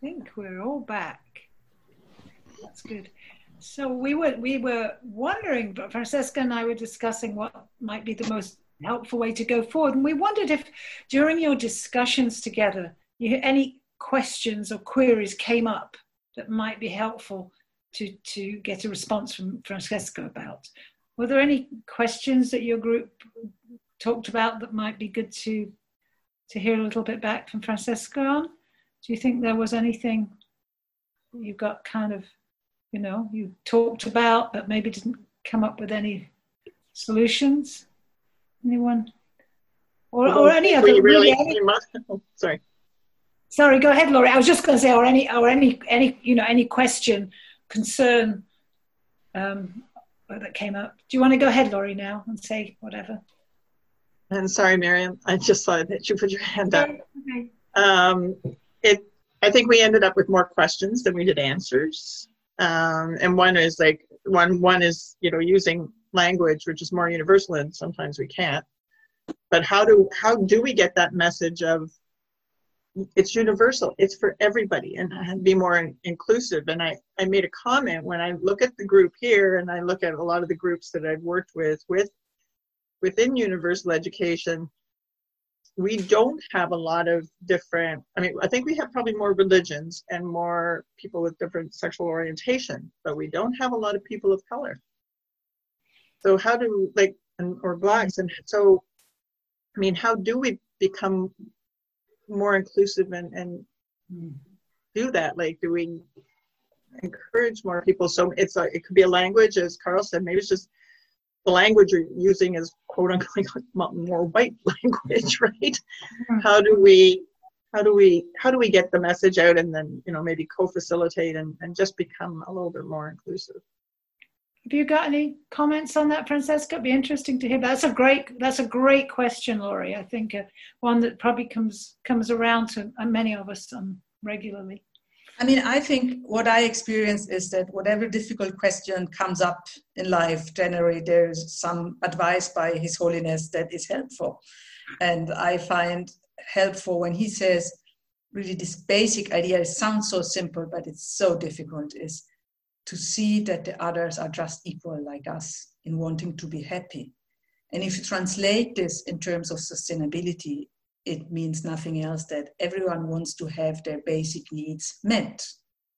think we're all back. That's good. So we were wondering, but Francesca and I were discussing what might be the most helpful way to go forward. And we wondered if during your discussions together, any questions or queries came up that might be helpful to get a response from Francesca about. Were there any questions that your group talked about that might be good to hear a little bit back from Francesca on? Do you think there was anything you got kind of, you talked about but maybe didn't come up with any solutions? Anyone? Or any other? Sorry. Sorry, go ahead, Laurie. I was just going to say, or any question, concern that came up. Do you want to go ahead, Laurie, now and say whatever? I'm sorry, Miriam. I just saw that you put your hand up. Okay. I think we ended up with more questions than we did answers. And one is using language, which is more universal, and sometimes we can't. But how do we get that message of it's universal, it's for everybody, and be more inclusive? And I made a comment when I look at the group here, and I look at a lot of the groups that I've worked within universal education. We don't have a lot of different, I think we have probably more religions and more people with different sexual orientation, but we don't have a lot of people of color. So how do, or Blacks, and so, how do we become more inclusive and do that? Do we encourage more people? So it could be a language, as Carl said, maybe it's just the language you're using is quote unquote more white language, right? Mm-hmm. How do we get the message out, and then maybe co-facilitate and just become a little bit more inclusive? Have you got any comments on that, Francesca? It'd be interesting to hear. That's a great question, Laurie. I think one that probably comes around to many of us regularly. I think what I experience is that whatever difficult question comes up in life, generally there's some advice by His Holiness that is helpful. And I find helpful when he says, really this basic idea, it sounds so simple, but it's so difficult, is to see that the others are just equal like us in wanting to be happy. And if you translate this in terms of sustainability, it means nothing else that everyone wants to have their basic needs met.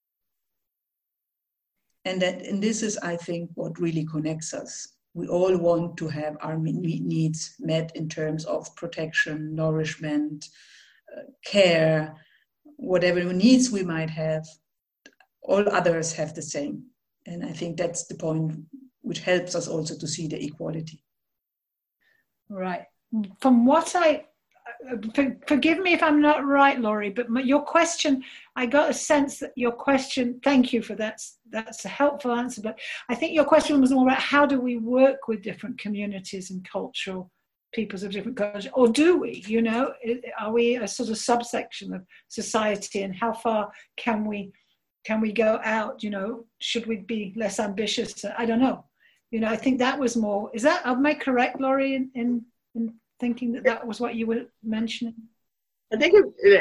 And this is, I think, what really connects us. We all want to have our needs met in terms of protection, nourishment, care, whatever needs we might have. All others have the same. And I think that's the point which helps us also to see the equality. Right. From what forgive me if I'm not right, Laurie, but your question, I got a sense that your question, thank you for that, that's a helpful answer, but I think your question was more about how do we work with different communities and cultural peoples of different cultures, or do we, are we a sort of subsection of society, and how far can we go out, should we be less ambitious? I don't know. I think that was more, am I correct, Laurie, in thinking that was what you were mentioning? I think,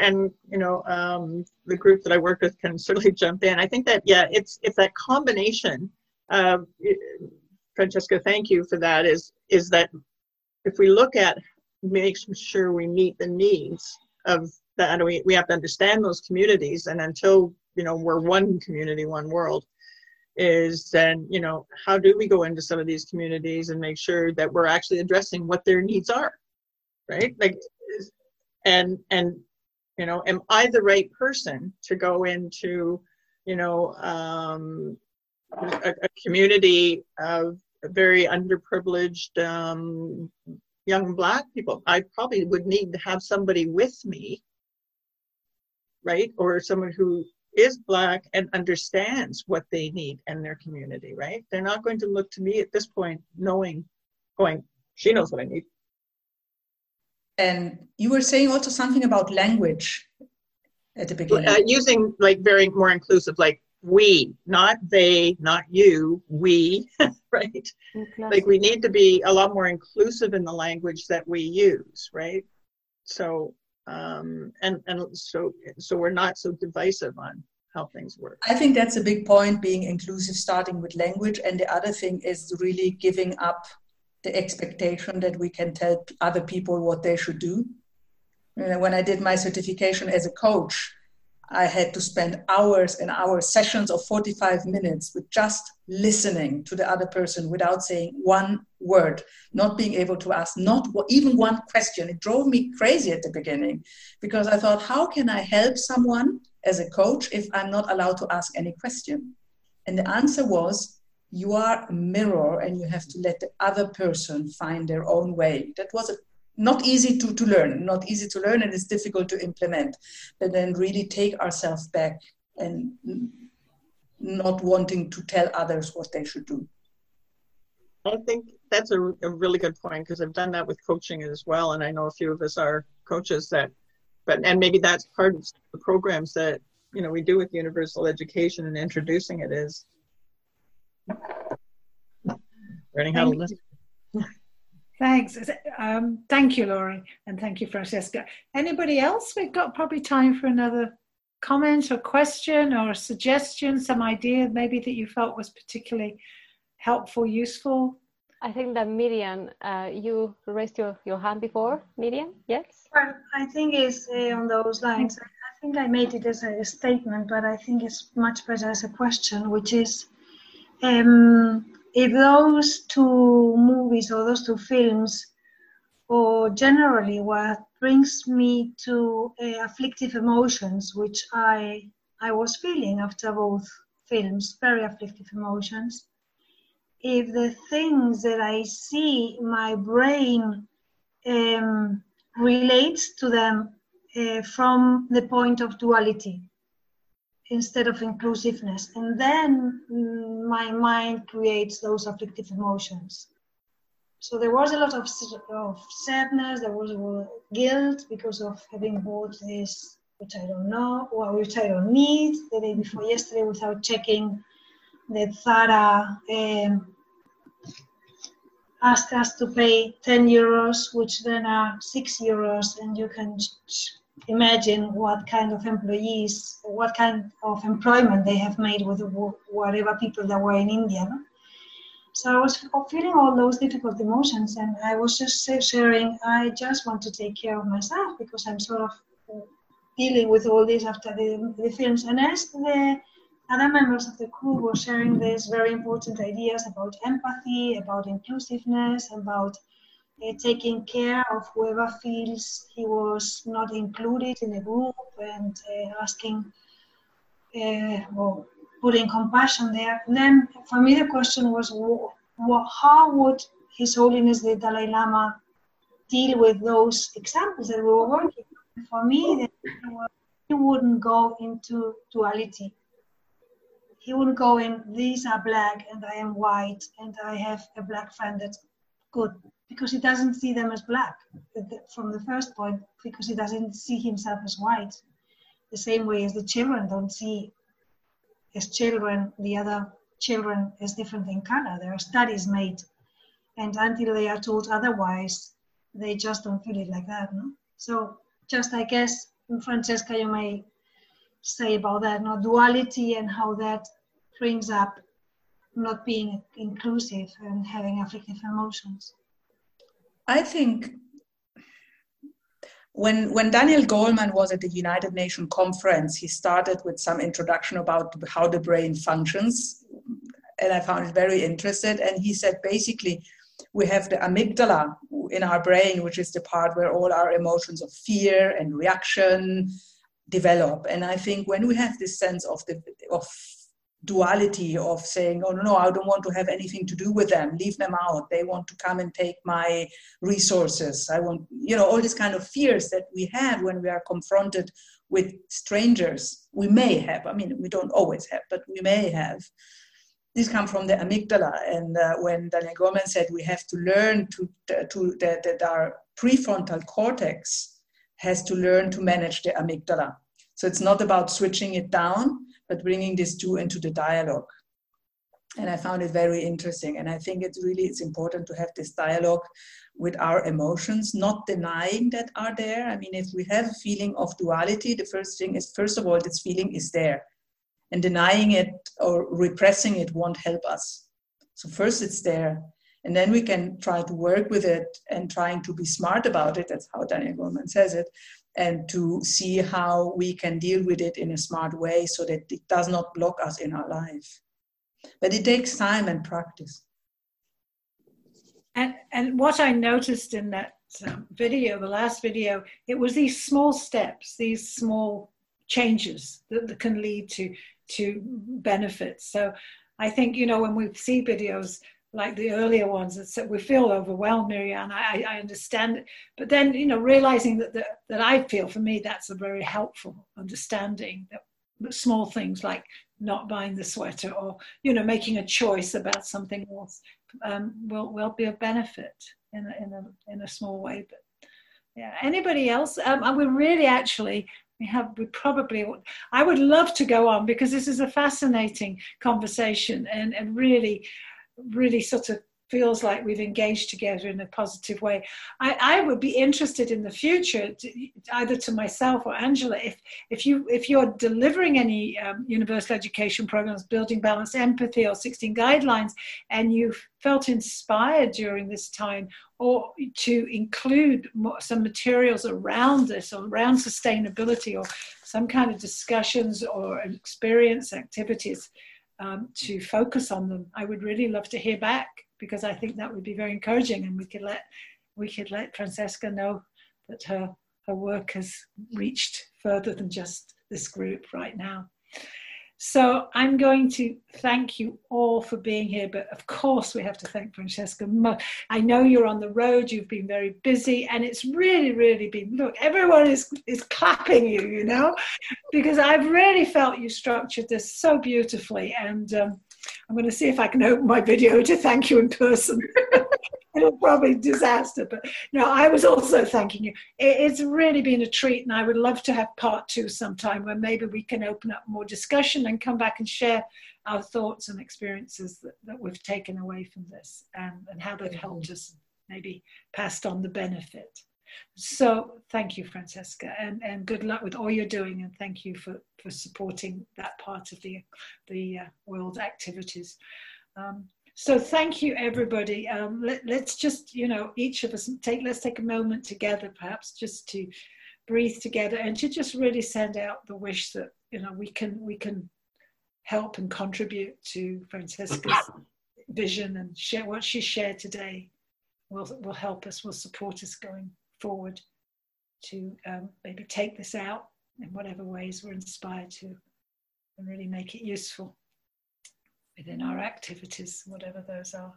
the group that I work with can certainly jump in. I think that, it's that combination of, Francesca, thank you for that, is that if we look at making sure we meet the needs of that, we have to understand those communities, and until, we're one community, one world, is then, how do we go into some of these communities and make sure that we're actually addressing what their needs are, right? And am I the right person to go into, a community of very underprivileged young Black people? I probably would need to have somebody with me, right? Or someone who is Black and understands what they need in their community, right? They're not going to look to me at this point going, she knows what I need. And you were saying also something about language at the beginning. Using very more inclusive, we, not they, not you, we, right? We need to be a lot more inclusive in the language that we use, right? So so we're not so divisive on how things work. I think that's a big point, being inclusive, starting with language. And the other thing is really giving up the expectation that we can tell other people what they should do. You know, when I did my certification as a coach, I had to spend hours and hours, sessions of 45 minutes with just listening to the other person without saying one word, not being able to ask not even one question. It drove me crazy at the beginning because I thought, how can I help someone as a coach if I'm not allowed to ask any question? And the answer was, you are a mirror and you have to let the other person find their own way. That was not easy to learn, and it's difficult to implement, but then really take ourselves back and not wanting to tell others what they should do. I think that's a really good point, because I've done that with coaching as well, and I know a few of us are coaches and maybe that's part of the programs that, you know, we do with universal education and introducing it is learning how to listen. Thanks. Thank you, Laurie, and thank you, Francesca. Anybody else? We've got probably time for another comment or question or suggestion, some idea maybe that you felt was particularly helpful, useful. I think that Miriam, you raised your hand before. Miriam, yes? Well, I think it's on those lines. I think I made it as a statement, but I think it's much better as a question, which is, if those two movies or those two films, or generally what brings me to afflictive emotions, which I was feeling after both films, very afflictive emotions, if the things that I see, my brain relates to them from the point of duality instead of inclusiveness. And then my mind creates those afflictive emotions. So there was a lot of sadness, there was guilt because of having bought this, which I don't know, or which I don't need, the day before yesterday without checking that Zara asked us to pay 10 euros, which then are 6 euros, and you can imagine what kind of employees, what kind of employment they have made with whatever people that were in India. No? So I was feeling all those difficult emotions, and I was just sharing, I just want to take care of myself because I'm sort of dealing with all this after the films. And as the other members of the crew were sharing these very important ideas about empathy, about inclusiveness, about taking care of whoever feels he was not included in the group, and asking or putting compassion there. And then for me the question was, how would His Holiness the Dalai Lama deal with those examples that we were working on? For me, he wouldn't go into duality. He wouldn't go in, these are black and I am white and I have a black friend that's good, because he doesn't see them as black from the first point, because he doesn't see himself as white. The same way as the children don't see as children the other children as different in color. There are studies made, and until they are told otherwise, they just don't feel it like that. No? So just, I guess, Francesca, you may say about that, no? Duality and how that brings up not being inclusive and having afflictive emotions. I think when Daniel Goleman was at the United Nations conference, he started with some introduction about how the brain functions, and I found it very interesting. And he said, basically, we have the amygdala in our brain, which is the part where all our emotions of fear and reaction develop. And I think when we have this sense of duality, of saying, oh no, I don't want to have anything to do with them, leave them out, they want to come and take my resources, I want, all these kind of fears that we have when we are confronted with strangers, we may have, we don't always have, but we may have. These come from the amygdala. And when Daniel Goleman said we have to learn that our prefrontal cortex has to learn to manage the amygdala. So it's not about switching it down, but bringing these two into the dialogue. And I found it very interesting. And I think it's important to have this dialogue with our emotions, not denying that are there. I mean, if we have a feeling of duality, the first thing is, first of all, this feeling is there. And denying it or repressing it won't help us. So first it's there. And then we can try to work with it and trying to be smart about it. That's how Daniel Goleman says it. And to see how we can deal with it in a smart way so that it does not block us in our life. But it takes time and practice. And what I noticed in that video, the last video, it was these small steps, these small changes that can lead to benefits. So I think, you know, when we see videos like the earlier ones, we feel overwhelmed, Miriam. I understand it. But then, you know, realizing that I feel, for me, that's a very helpful understanding that small things like not buying the sweater or, you know, making a choice about something else will be a benefit in a small way. But yeah, anybody else? We really actually, I would love to go on because this is a fascinating conversation and really sort of feels like we've engaged together in a positive way. I would be interested in the future, either to myself or Angela, if you're delivering any universal education programs, Building Balanced Empathy or 16 Guidelines, and you felt inspired during this time, or to include some materials around this, or around sustainability, or some kind of discussions or experience activities to focus on them. I would really love to hear back, because I think that would be very encouraging, and we could let Francesca know that her work has reached further than just this group right now. So I'm going to thank you all for being here, but of course we have to thank Francesca. I know you're on the road, you've been very busy, and it's really been, look, everyone is clapping you, you know, because I've really felt you structured this so beautifully, and I'm going to see if I can open my video to thank you in person. It'll probably be a disaster, but no, I was also thanking you. It's really been a treat, and I would love to have part 2 sometime where maybe we can open up more discussion and come back and share our thoughts and experiences that we've taken away from this, and how they've helped us, maybe passed on the benefit. So thank you, Francesca, and good luck with all you're doing, and thank you for supporting that part of the world activities. So thank you, everybody. Let's just, you know, each of us let's take a moment together, perhaps just to breathe together and to just really send out the wish that, you know, we can help and contribute to Francesca's vision, and share what she shared today will help us, will support us going forward to maybe take this out in whatever ways we're inspired to, and really make it useful within our activities, whatever those are.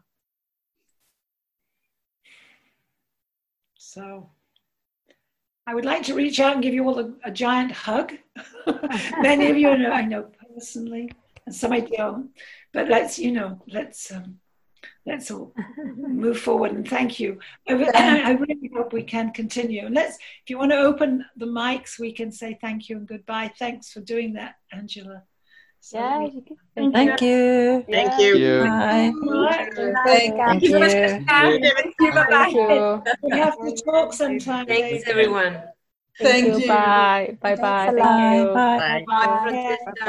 So I would like to reach out and give you all a giant hug. Many of you I know personally, and some I don't, but let's all move forward, and thank you. I really hope we can continue. If you want to open the mics, we can say thank you and goodbye. Thanks for doing that, Angela. So Yeah, thank you. Thank you. Bye. Thank you. Thank you. Bye. We have to talk sometime. Thanks, everyone. Thank you. Bye. Bye. Bye. Thank you. Bye. Bye. Bye, Francesca.